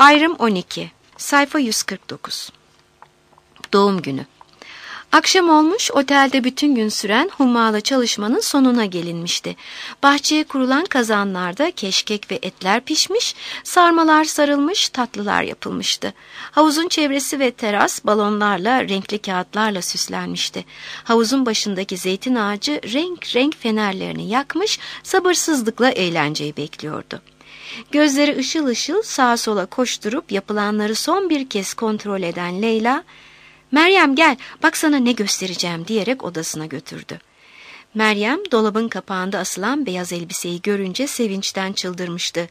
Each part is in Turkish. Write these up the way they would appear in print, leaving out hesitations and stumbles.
Ayrım 12, sayfa 149. Doğum günü. Akşam olmuş, otelde bütün gün süren hummalı çalışmanın sonuna gelinmişti. Bahçeye kurulan kazanlarda keşkek ve etler pişmiş, sarmalar sarılmış, tatlılar yapılmıştı. Havuzun çevresi ve teras balonlarla, renkli kağıtlarla süslenmişti. Havuzun başındaki zeytin ağacı renk renk fenerlerini yakmış, sabırsızlıkla eğlenceyi bekliyordu. Gözleri ışıl ışıl sağa sola koşturup yapılanları son bir kez kontrol eden Leyla, "Meryem gel, bak sana ne göstereceğim," diyerek odasına götürdü. Meryem dolabın kapağında asılan beyaz elbiseyi görünce sevinçten çıldırmıştı.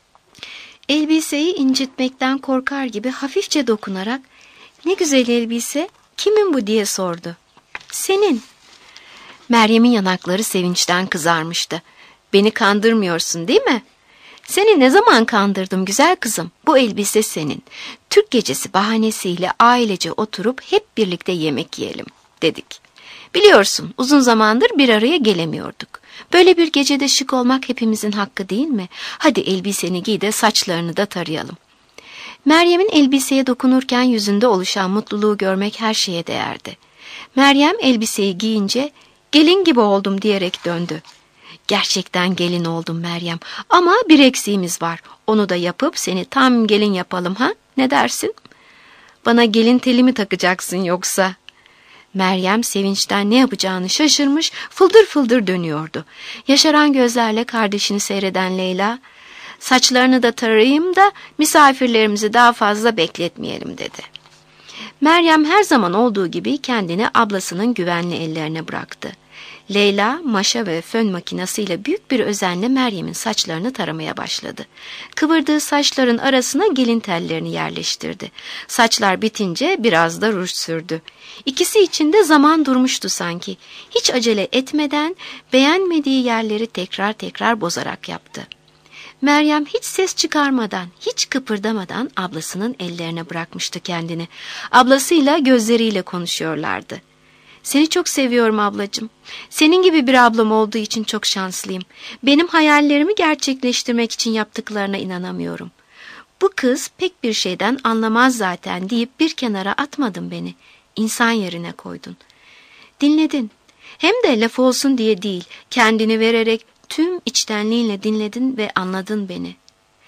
Elbiseyi incitmekten korkar gibi hafifçe dokunarak, "Ne güzel elbise, kimin bu?" diye sordu. "Senin." Meryem'in yanakları sevinçten kızarmıştı. "Beni kandırmıyorsun değil mi?" "Seni ne zaman kandırdım güzel kızım? Bu elbise senin. Türk gecesi bahanesiyle ailece oturup hep birlikte yemek yiyelim," dedik. "Biliyorsun uzun zamandır bir araya gelemiyorduk. Böyle bir gecede şık olmak hepimizin hakkı değil mi? Hadi elbiseni giy de saçlarını da tarayalım." Meryem'in elbiseye dokunurken yüzünde oluşan mutluluğu görmek her şeye değerdi. Meryem elbiseyi giyince "Gelin gibi oldum," diyerek döndü. "Gerçekten gelin oldum Meryem, ama bir eksiğimiz var. Onu da yapıp seni tam gelin yapalım, ha? Ne dersin?" "Bana gelin teli mi takacaksın yoksa?" Meryem sevinçten ne yapacağını şaşırmış, fıldır fıldır dönüyordu. Yaşaran gözlerle kardeşini seyreden Leyla, "Saçlarını da tarayayım da misafirlerimizi daha fazla bekletmeyelim," dedi. Meryem her zaman olduğu gibi kendini ablasının güvenli ellerine bıraktı. Leyla, maşa ve fön makinesiyle büyük bir özenle Meryem'in saçlarını taramaya başladı. Kıvırdığı saçların arasına gelin tellerini yerleştirdi. Saçlar bitince biraz da ruj sürdü. İkisi için de zaman durmuştu sanki. Hiç acele etmeden beğenmediği yerleri tekrar tekrar bozarak yaptı. Meryem hiç ses çıkarmadan, hiç kıpırdamadan ablasının ellerine bırakmıştı kendini. Ablasıyla gözleriyle konuşuyorlardı. "Seni çok seviyorum ablacığım. Senin gibi bir ablam olduğu için çok şanslıyım. Benim hayallerimi gerçekleştirmek için yaptıklarına inanamıyorum. Bu kız pek bir şeyden anlamaz zaten," deyip bir kenara atmadın beni. İnsan yerine koydun. Dinledin. Hem de laf olsun diye değil, kendini vererek tüm içtenliğinle dinledin ve anladın beni.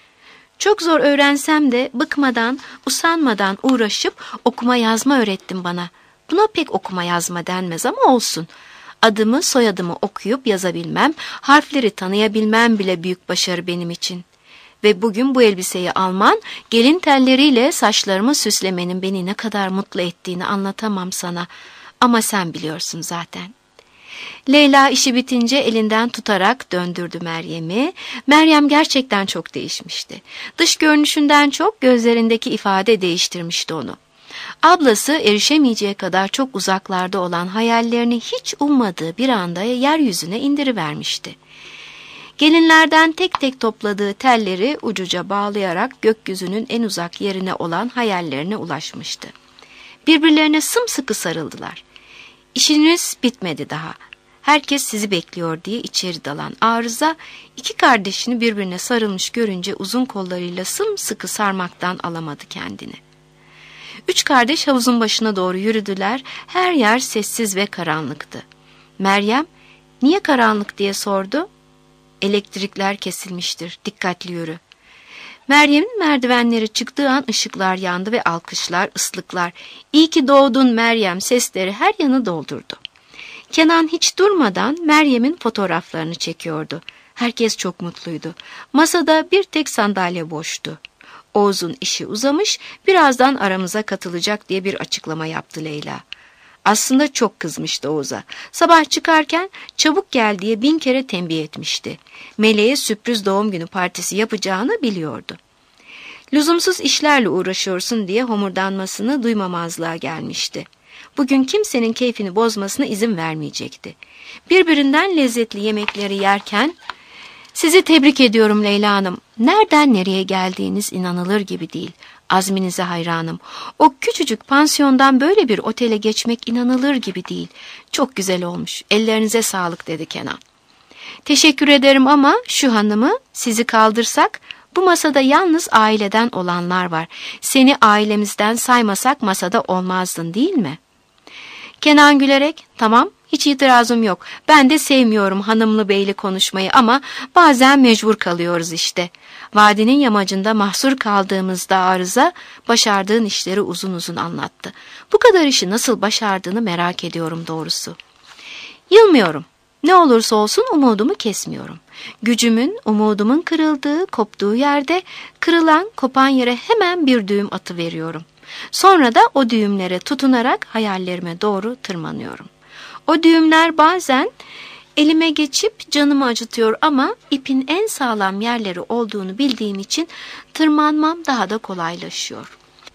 Çok zor öğrensem de bıkmadan, usanmadan uğraşıp okuma yazma öğrettin bana. Buna pek okuma yazma denmez ama olsun. Adımı, soyadımı okuyup yazabilmem, harfleri tanıyabilmem bile büyük başarı benim için. Ve bugün bu elbiseyi alman, gelin telleriyle saçlarımı süslemenin beni ne kadar mutlu ettiğini anlatamam sana. Ama sen biliyorsun zaten. Leyla işi bitince elinden tutarak döndürdü Meryem'i. Meryem gerçekten çok değişmişti. Dış görünüşünden çok gözlerindeki ifade değiştirmişti onu. Ablası erişemeyeceği kadar çok uzaklarda olan hayallerini hiç ummadığı bir anda yeryüzüne indirivermişti. Gelinlerden tek tek topladığı telleri ucuca bağlayarak gökyüzünün en uzak yerine olan hayallerine ulaşmıştı. Birbirlerine sımsıkı sarıldılar. "İşiniz bitmedi daha. Herkes sizi bekliyor," diye içeri dalan Arıza, iki kardeşini birbirine sarılmış görünce uzun kollarıyla sımsıkı sarmaktan alamadı kendini. Üç kardeş havuzun başına doğru yürüdüler. Her yer sessiz ve karanlıktı. Meryem, "Niye karanlık?" diye sordu. "Elektrikler kesilmiştir. Dikkatli yürü." Meryem'in merdivenleri çıktığı an ışıklar yandı ve alkışlar, ıslıklar, "İyi ki doğdun Meryem" sesleri her yanı doldurdu. Kenan hiç durmadan Meryem'in fotoğraflarını çekiyordu. Herkes çok mutluydu. Masada bir tek sandalye boştu. Oğuz'un işi uzamış, birazdan aramıza katılacak diye bir açıklama yaptı Leyla. Aslında çok kızmıştı Oğuz'a. Sabah çıkarken çabuk gel diye 1000 kere tembih etmişti. Meleğe sürpriz doğum günü partisi yapacağını biliyordu. Lüzumsuz işlerle uğraşıyorsun diye homurdanmasını duymamazlığa gelmişti. Bugün kimsenin keyfini bozmasına izin vermeyecekti. Birbirinden lezzetli yemekleri yerken, "Sizi tebrik ediyorum Leyla Hanım. Nereden nereye geldiğiniz inanılır gibi değil. Azminize hayranım. O küçücük pansiyondan böyle bir otele geçmek inanılır gibi değil. Çok güzel olmuş. Ellerinize sağlık," dedi Kenan. "Teşekkür ederim ama şu hanımı sizi kaldırsak Bu masada yalnız aileden olanlar var. Seni ailemizden saymasak masada olmazdın değil mi? Kenan gülerek, tamam, hiç itirazım yok. Ben de sevmiyorum hanımlı beyli konuşmayı ama bazen mecbur kalıyoruz işte. Vadinin yamacında mahsur kaldığımızda Arıza başardığın işleri uzun uzun anlattı. Bu kadar işi nasıl başardığını merak ediyorum doğrusu. Yılmıyorum. Ne olursa olsun umudumu kesmiyorum. Gücümün, umudumun kırıldığı, koptuğu yerde kırılan, kopan yere hemen bir düğüm atıveriyorum. Sonra da o düğümlere tutunarak hayallerime doğru tırmanıyorum. O düğümler bazen elime geçip canımı acıtıyor ama ipin en sağlam yerleri olduğunu bildiğim için tırmanmam daha da kolaylaşıyor.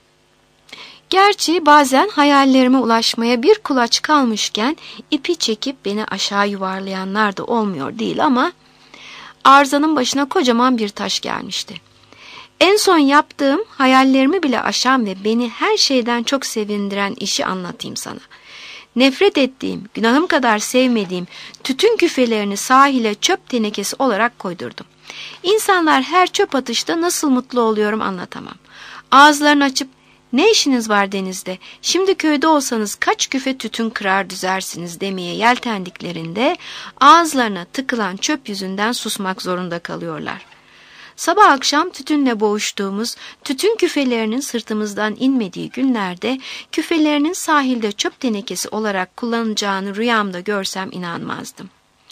Gerçi bazen hayallerime ulaşmaya bir kulaç kalmışken ipi çekip beni aşağı yuvarlayanlar da olmuyor değil ama Arıza'nın başına kocaman bir taş gelmişti. En son yaptığım hayallerimi bile aşan ve beni her şeyden çok sevindiren işi anlatayım sana. Nefret ettiğim, günahım kadar sevmediğim tütün küfelerini sahile çöp tenekesi olarak koydurdum. İnsanlar her çöp atışta nasıl mutlu oluyorum anlatamam. Ağızlarını açıp ne işiniz var denizde, şimdi köyde olsanız kaç küfe tütün kırar düzersiniz demeye yeltendiklerinde ağızlarına tıkılan çöp yüzünden susmak zorunda kalıyorlar. Sabah akşam tütünle boğuştuğumuz, tütün küfelerinin sırtımızdan inmediği günlerde küfelerinin sahilde çöp tenekesi olarak kullanacağını rüyamda görsem inanmazdım.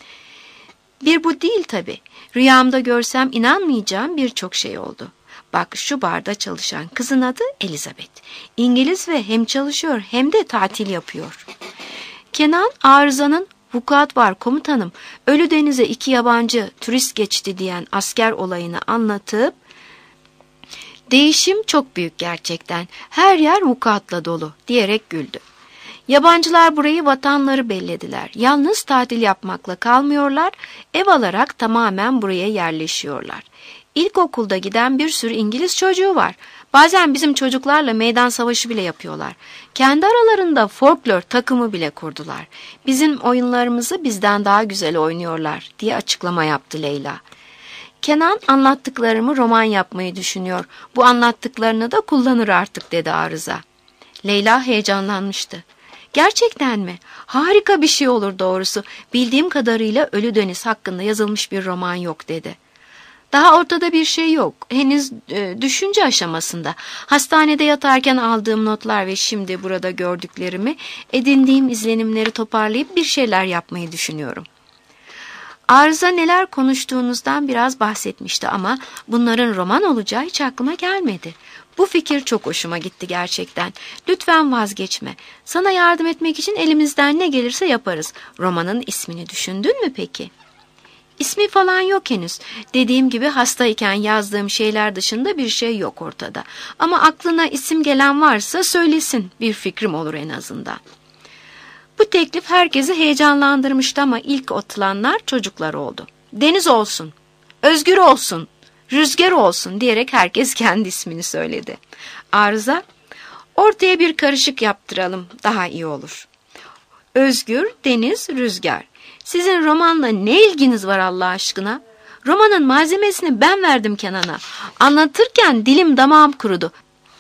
Bir bu değil tabii. Rüyamda görsem inanmayacağım birçok şey oldu. Bak şu barda çalışan kızın adı Elizabeth. İngiliz ve hem çalışıyor hem de tatil yapıyor. Kenan Arıza'nın "Vukuat var komutanım, Ölüdeniz'e 2 yabancı turist geçti" diyen asker olayını anlatıp "Değişim çok büyük gerçekten, her yer vukuatla dolu" diyerek güldü. Yabancılar burayı vatanları bellediler. Yalnız tatil yapmakla kalmıyorlar, ev alarak tamamen buraya yerleşiyorlar. İlkokulda giden bir sürü İngiliz çocuğu var. Bazen bizim çocuklarla meydan savaşı bile yapıyorlar. Kendi aralarında folklor takımı bile kurdular. Bizim oyunlarımızı bizden daha güzel oynuyorlar diye açıklama yaptı Leyla. Kenan anlattıklarımı roman yapmayı düşünüyor. Bu anlattıklarını da kullanır artık dedi Arıza. Leyla heyecanlanmıştı. Gerçekten mi? Harika bir şey olur doğrusu. Bildiğim kadarıyla Ölüdeniz hakkında yazılmış bir roman yok dedi. Daha ortada bir şey yok. Henüz düşünce aşamasında. Hastanede yatarken aldığım notlar ve şimdi burada gördüklerimi, edindiğim izlenimleri toparlayıp bir şeyler yapmayı düşünüyorum. Arıza neler konuştuğunuzdan biraz bahsetmişti ama bunların roman olacağı hiç aklıma gelmedi. Bu fikir çok hoşuma gitti gerçekten. Lütfen vazgeçme. Sana yardım etmek için elimizden ne gelirse yaparız. Romanın ismini düşündün mü peki? İsmi falan yok henüz. Dediğim gibi hastayken yazdığım şeyler dışında bir şey yok ortada. Ama aklına isim gelen varsa söylesin. Bir fikrim olur en azından. Bu teklif herkesi heyecanlandırmıştı ama ilk atılanlar çocuklar oldu. Deniz olsun, Özgür olsun, Rüzgar olsun diyerek herkes kendi ismini söyledi. Arıza, ortaya bir karışık yaptıralım, daha iyi olur. Özgür, Deniz, Rüzgar. Sizin romanla ne ilginiz var Allah aşkına? Romanın malzemesini ben verdim Kenan'a. Anlatırken dilim damağım kurudu.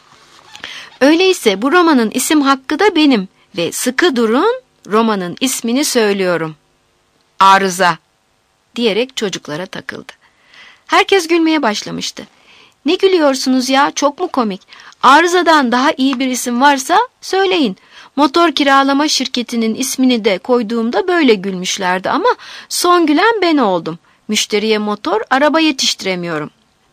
Öyleyse bu romanın isim hakkı da benim ve sıkı durun, romanın ismini söylüyorum. Arıza diyerek çocuklara takıldı. Herkes gülmeye başlamıştı. Ne gülüyorsunuz ya, çok mu komik? Arızadan daha iyi bir isim varsa söyleyin. Motor kiralama şirketinin ismini de koyduğumda böyle gülmüşlerdi ama son gülen ben oldum. Müşteriye motor, araba yetiştiremiyorum.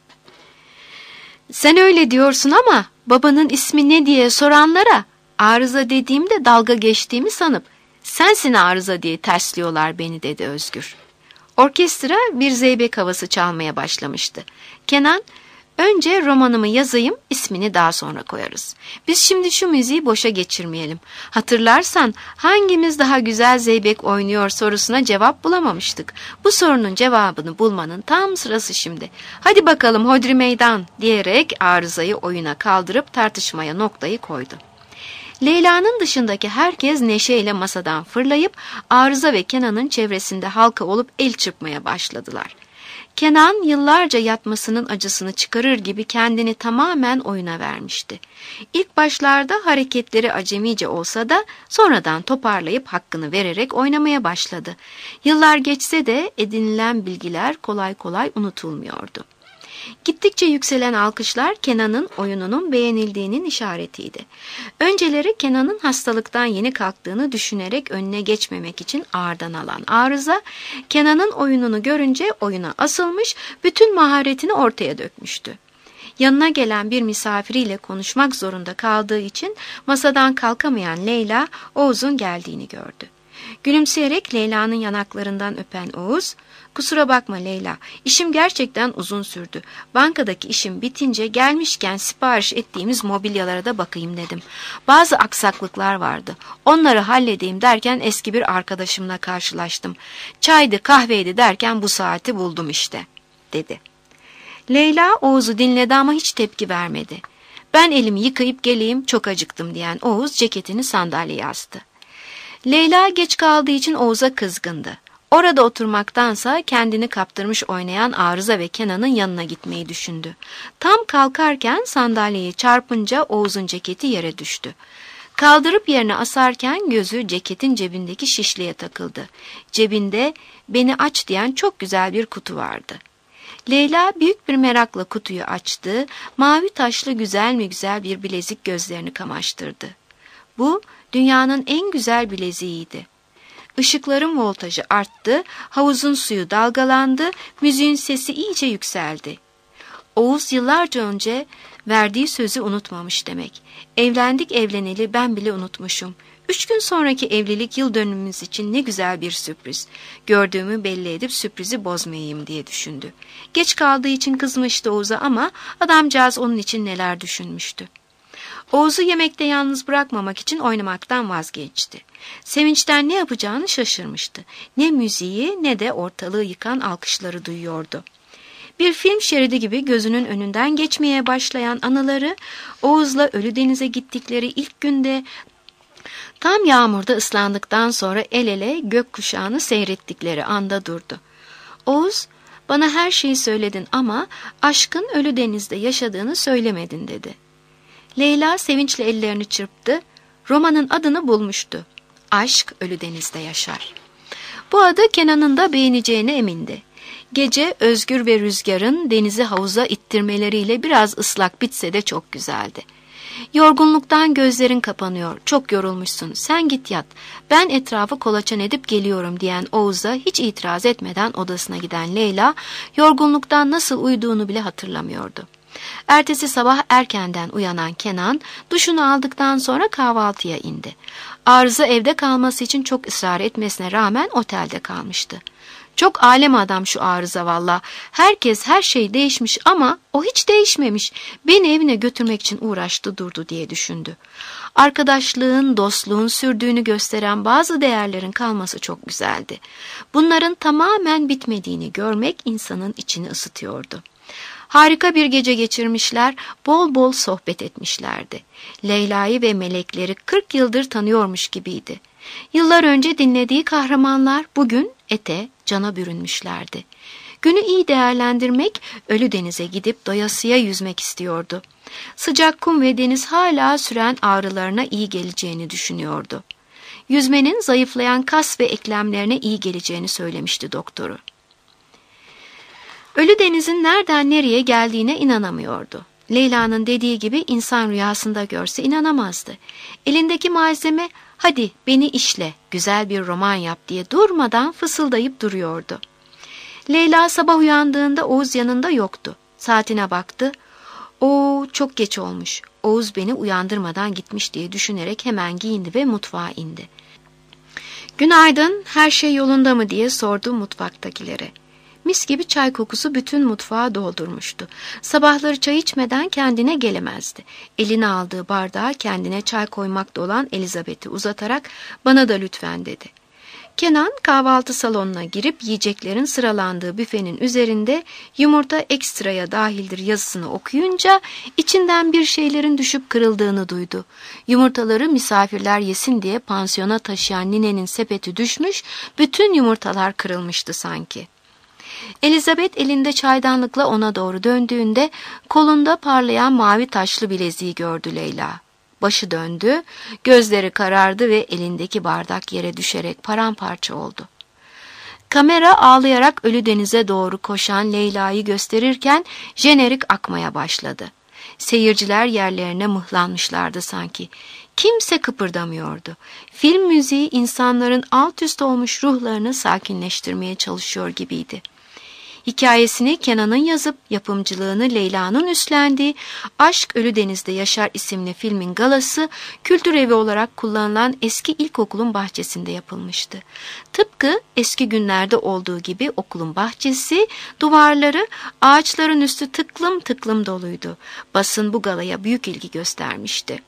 Sen öyle diyorsun ama babanın ismi ne diye soranlara Arıza dediğimde dalga geçtiğimi sanıp sensin Arıza diye tersliyorlar beni dedi Özgür. Orkestra bir zeybek havası çalmaya başlamıştı. Kenan, önce romanımı yazayım, ismini daha sonra koyarız. Biz şimdi şu müziği boşa geçirmeyelim. Hatırlarsan hangimiz daha güzel zeybek oynuyor sorusuna cevap bulamamıştık. Bu sorunun cevabını bulmanın tam sırası şimdi. Hadi bakalım hodri meydan diyerek Arıza'yı oyuna kaldırıp tartışmaya noktayı koydu. Leyla'nın dışındaki herkes neşeyle masadan fırlayıp Arıza ve Kenan'ın çevresinde halka olup el çırpmaya başladılar. Kenan yıllarca yatmasının acısını çıkarır gibi kendini tamamen oyuna vermişti. İlk başlarda hareketleri acemice olsa da sonradan toparlayıp hakkını vererek oynamaya başladı. Yıllar geçse de edinilen bilgiler kolay kolay unutulmuyordu. Gittikçe yükselen alkışlar Kenan'ın oyununun beğenildiğinin işaretiydi. Önceleri Kenan'ın hastalıktan yeni kalktığını düşünerek önüne geçmemek için ağırdan alan Arıza, Kenan'ın oyununu görünce oyuna asılmış, bütün maharetini ortaya dökmüştü. Yanına gelen bir misafiriyle konuşmak zorunda kaldığı için masadan kalkamayan Leyla, Oğuz'un geldiğini gördü. Gülümseyerek Leyla'nın yanaklarından öpen Oğuz, "Kusura bakma Leyla, işim gerçekten uzun sürdü. Bankadaki işim bitince gelmişken sipariş ettiğimiz mobilyalara da bakayım dedim. Bazı aksaklıklar vardı. Onları halledeyim derken eski bir arkadaşımla karşılaştım. Çaydı, kahveydi derken bu saati buldum işte," dedi. Leyla Oğuz'u dinledi ama hiç tepki vermedi. "Ben elimi yıkayıp geleyim, çok acıktım," diyen Oğuz ceketini sandalyeye astı. Leyla geç kaldığı için Oğuz'a kızgındı. Orada oturmaktansa kendini kaptırmış oynayan Arıza ve Kenan'ın yanına gitmeyi düşündü. Tam kalkarken sandalyeyi çarpınca Oğuz'un ceketi yere düştü. Kaldırıp yerine asarken gözü ceketin cebindeki şişliğe takıldı. Cebinde "Beni aç" diyen çok güzel bir kutu vardı. Leyla büyük bir merakla kutuyu açtı. Mavi taşlı güzel mi güzel bir bilezik gözlerini kamaştırdı. Bu dünyanın en güzel bileziğiydi. Işıkların voltajı arttı, havuzun suyu dalgalandı, müziğin sesi iyice yükseldi. Oğuz yıllarca önce verdiği sözü unutmamış demek. Evlendik evleneli ben bile unutmuşum. 3 gün sonraki evlilik yıl dönümümüz için ne güzel bir sürpriz. Gördüğümü belli edip sürprizi bozmayayım diye düşündü. Geç kaldığı için kızmıştı Oğuz'a ama adamcağız onun için neler düşünmüştü. Oğuz'u yemekte yalnız bırakmamak için oynamaktan vazgeçti. Sevinçten ne yapacağını şaşırmıştı. Ne müziği ne de ortalığı yıkan alkışları duyuyordu. Bir film şeridi gibi gözünün önünden geçmeye başlayan anıları, Oğuz'la Ölüdeniz'e gittikleri ilk günde tam yağmurda ıslandıktan sonra el ele gökkuşağını seyrettikleri anda durdu. Oğuz, "Bana her şeyi söyledin ama aşkın Ölüdeniz'de yaşadığını söylemedin," dedi. Leyla sevinçle ellerini çırptı. Romanın adını bulmuştu. Aşk Ölüdeniz'de yaşar. Bu adı Kenan'ın da beğeneceğine emindi. Gece Özgür ve Rüzgar'ın denizi havuza ittirmeleriyle biraz ıslak bitse de çok güzeldi. "Yorgunluktan gözlerin kapanıyor, çok yorulmuşsun, sen git yat, ben etrafı kolaçan edip geliyorum," diyen Oğuz'a hiç itiraz etmeden odasına giden Leyla, yorgunluktan nasıl uyuduğunu bile hatırlamıyordu. Ertesi sabah erkenden uyanan Kenan, duşunu aldıktan sonra kahvaltıya indi. Arıza evde kalması için çok ısrar etmesine rağmen otelde kalmıştı. "Çok alem adam şu Arıza valla. Herkes her şey değişmiş ama o hiç değişmemiş. Beni evine götürmek için uğraştı durdu," diye düşündü. Arkadaşlığın, dostluğun sürdüğünü gösteren bazı değerlerin kalması çok güzeldi. Bunların tamamen bitmediğini görmek insanın içini ısıtıyordu. Harika bir gece geçirmişler, bol bol sohbet etmişlerdi. Leyla'yı ve melekleri 40 yıldır tanıyormuş gibiydi. Yıllar önce dinlediği kahramanlar bugün ete, cana bürünmüşlerdi. Günü iyi değerlendirmek, Ölüdeniz'e gidip doyasıya yüzmek istiyordu. Sıcak kum ve deniz hala süren ağrılarına iyi geleceğini düşünüyordu. Yüzmenin zayıflayan kas ve eklemlerine iyi geleceğini söylemişti doktoru. Ölüdeniz'in nereden nereye geldiğine inanamıyordu. Leyla'nın dediği gibi insan rüyasında görse inanamazdı. Elindeki malzeme "Hadi beni işle, güzel bir roman yap," diye durmadan fısıldayıp duruyordu. Leyla sabah uyandığında Oğuz yanında yoktu. Saatine baktı. "Oo, çok geç olmuş. Oğuz beni uyandırmadan gitmiş," diye düşünerek hemen giyindi ve mutfağa indi. "Günaydın, her şey yolunda mı?" diye sordu mutfaktakilere. Mis gibi çay kokusu bütün mutfağı doldurmuştu. Sabahları çay içmeden kendine gelemezdi. Eline aldığı bardağa kendine çay koymakta olan Elizabeth'i uzatarak "Bana da lütfen," dedi. Kenan kahvaltı salonuna girip yiyeceklerin sıralandığı büfenin üzerinde "Yumurta ekstraya dahildir" yazısını okuyunca içinden bir şeylerin düşüp kırıldığını duydu. Yumurtaları misafirler yesin diye pansiyona taşıyan ninenin sepeti düşmüş, bütün yumurtalar kırılmıştı sanki. Elizabeth elinde çaydanlıkla ona doğru döndüğünde kolunda parlayan mavi taşlı bileziği gördü Leyla. Başı döndü, gözleri karardı ve elindeki bardak yere düşerek paramparça oldu. Kamera ağlayarak ölü denize doğru koşan Leyla'yı gösterirken jenerik akmaya başladı. Seyirciler yerlerine mıhlanmışlardı sanki. Kimse kıpırdamıyordu. Film müziği insanların alt üst olmuş ruhlarını sakinleştirmeye çalışıyor gibiydi. Hikayesini Kenan'ın yazıp yapımcılığını Leyla'nın üstlendiği Aşk Ölü Deniz'de Yaşar isimli filmin galası kültür evi olarak kullanılan eski ilkokulun bahçesinde yapılmıştı. Tıpkı eski günlerde olduğu gibi okulun bahçesi, duvarları, ağaçların üstü tıklım tıklım doluydu. Basın bu galaya büyük ilgi göstermişti.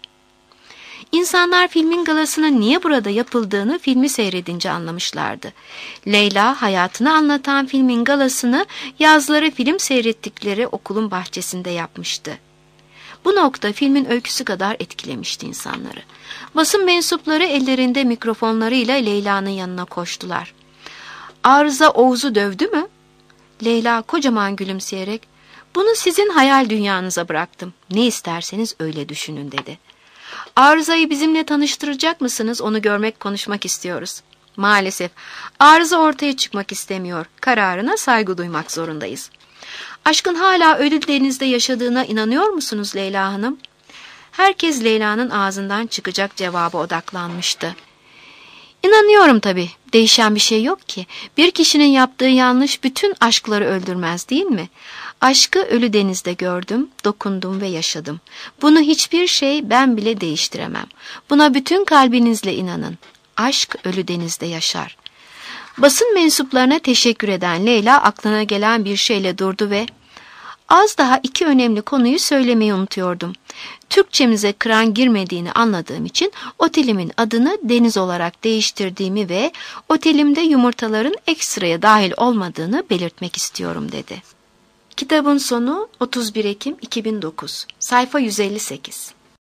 İnsanlar filmin galasının niye burada yapıldığını filmi seyredince anlamışlardı. Leyla hayatını anlatan filmin galasını yazları film seyrettikleri okulun bahçesinde yapmıştı. Bu nokta filmin öyküsü kadar etkilemişti insanları. Basın mensupları ellerinde mikrofonlarıyla Leyla'nın yanına koştular. "Arıza Oğuz'u dövdü mü?" Leyla kocaman gülümseyerek, "Bunu sizin hayal dünyanıza bıraktım. Ne isterseniz öyle düşünün," dedi. "Arıza'yı bizimle tanıştıracak mısınız? Onu görmek, konuşmak istiyoruz." "Maalesef. Arıza ortaya çıkmak istemiyor. Kararına saygı duymak zorundayız." "Aşkın hala ölü denizde yaşadığına inanıyor musunuz Leyla Hanım?" Herkes Leyla'nın ağzından çıkacak cevaba odaklanmıştı. "İnanıyorum tabii. Değişen bir şey yok ki. Bir kişinin yaptığı yanlış bütün aşkları öldürmez, değil mi? Aşkı ölü denizde gördüm, dokundum ve yaşadım. Bunu hiçbir şey, ben bile değiştiremem. Buna bütün kalbinizle inanın. Aşk ölü denizde yaşar." Basın mensuplarına teşekkür eden Leyla aklına gelen bir şeyle durdu ve "Az daha iki önemli konuyu söylemeyi unutuyordum. Türkçemize kıran girmediğini anladığım için otelimin adını Deniz olarak değiştirdiğimi ve otelimde yumurtaların ekstraya dahil olmadığını belirtmek istiyorum," dedi. Kitabın sonu 31 Ekim 2009, sayfa 158.